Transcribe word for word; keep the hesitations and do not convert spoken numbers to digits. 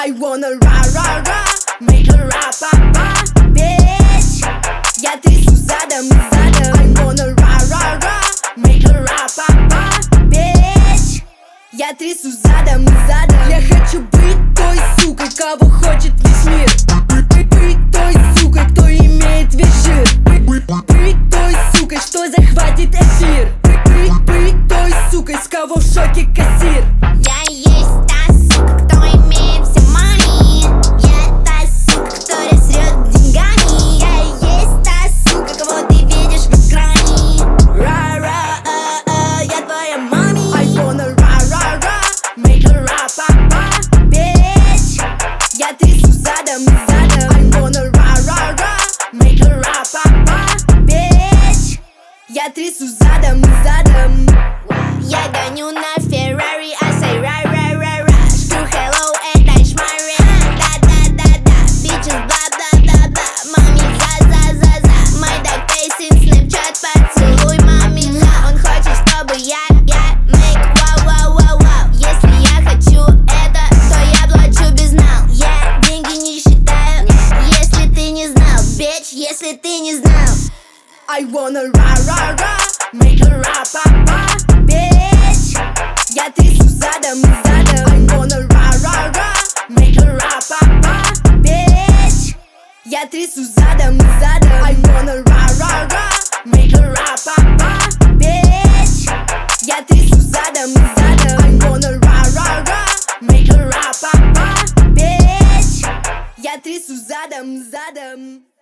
I wanna ra ra ra, make her ra pa pa, bitch. Я трясу задом и задом. I wanna ra ra ra, make her ra pa pa, bitch. Я трясу задом и задом. Я хочу быть той сукой, кого хочет весь мир. Быть той сукой, кто имеет весь жир. Быть той сукой, что захватит эфир. Быть той сукой, с кого в шоке кассир. Я есть та сука, кто имеет все money. Я та сука, которая срет деньгами. Я есть та сука, кого ты видишь в экране. Ра-ра, а-а, я твоя мами. I wanna ра-ра-ра, make her ра-па-па, bitch. Я трясу задом и задом. I wanna ра-ра-ра, make her ра-па-па, bitch. Я трясу задом и задом. Я гоню на Феррари, I say ра-ра-ра-ра. Штру hello, это шмари. Да-да-да-да, bitches бла-бла-бла-бла. Мами за-за-за-за. My dog face in Snapchat, поцелуй мами за. Он хочет, чтобы я, я make вау-вау-вау-вау. Если я хочу это, то я плачу без нал. Я деньги не считаю, если ты не знал, bitch, если ты не знал. I wanna ра-ра-ра, make her ра-па-па, bitch. Я трясу задом и задом. I wanna ра-ра-ра, make her ра-па-па, bitch. Я трясу задом и задом. I wanna ра-ра-ра, make her ра-па-па, bitch. Я трясу задом и задом. I wanna ра-ра-ра, make her ра-па-па, bitch. Я трясу задом и задом.